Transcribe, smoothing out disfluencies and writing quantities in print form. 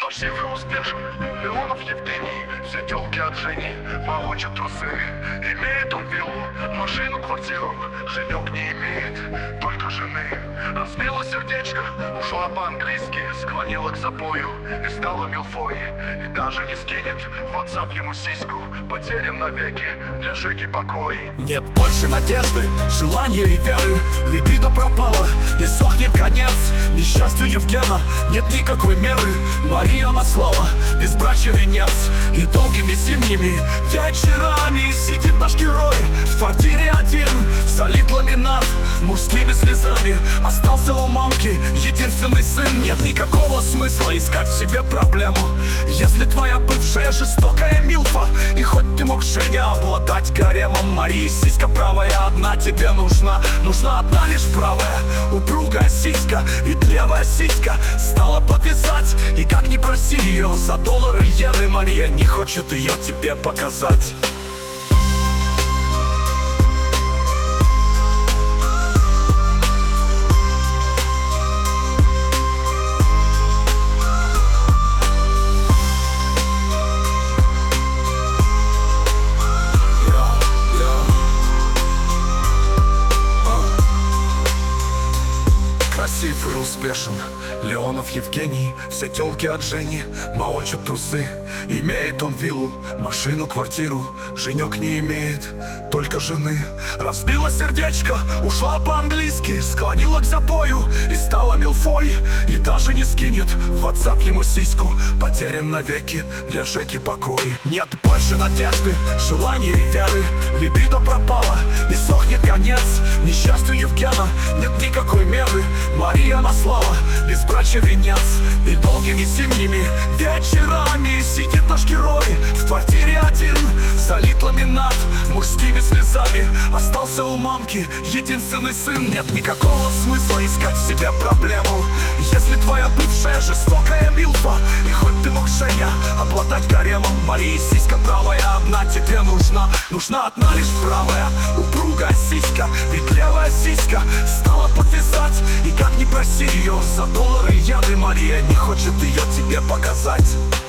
Красивый, успешный, Леонов Евгений. Все тёлки от Жени молочат трусы. Имеет он виллу, машину, квартиру. Женек не имеет, только жены. Разбила сердечко, ушла по-английски. Склонила к запою и стала милфой. И даже не скинет в WhatsApp ему сиську. Потерян навеки, для Жеки покой. Нет больше надежды, желания и веры. Либидо пропала, и сохнет конец. Несчастью Евгена нет никакой меры. Мария Маслова, безбрачия венец. И долгими зимними вечерами сидит наш герой в квартире один. Залит ламинат мужскими слезами. Остался у мамки единственный сын. Нет никакого смысла искать в себе проблему, если твоя бывшая жестокая милфа. И хоть ты мог Женя обладать гаремом, Марии сиська правая одна тебе нужна. Нужна одна лишь правая, упругая сиська. Ведь левая сиська стала подвязать. И как ни проси ее за доллары, евро, Мария не хочет ее тебе показать. Красив и успешен Леонов Евгений. Все тёлки от Жени молочат трусы. Имеет он виллу, машину, квартиру. Женек не имеет, только жены. Разбила сердечко, ушла по-английски. Склонила к запою и стала милфой. И даже не скинет в WhatsApp ему сиську. Потерян навеки, для Жеки покой. Нет больше надежды, желания и веры. Либидо пропала, и сохнет конец. Несчастью Евгена нет никакой меры. Мария Маслова, безбрачия венец. И долгими зимними вечерами сидит наш герой в квартире один. Залит ламинат мужскими слезами. Остался у мамки единственный сын. Нет никакого смысла искать в себе проблему, если твоя бывшая жестокая милфа. И хоть ты мог, Женя, обладать гаремом, Марии сиська правая одна тебе нужна. Нужна одна лишь правая, упругая сиська. Ведь левая сиська стала подвязать. И как ни проси ее за доллары, евро, Мария не хочет ее тебе показать.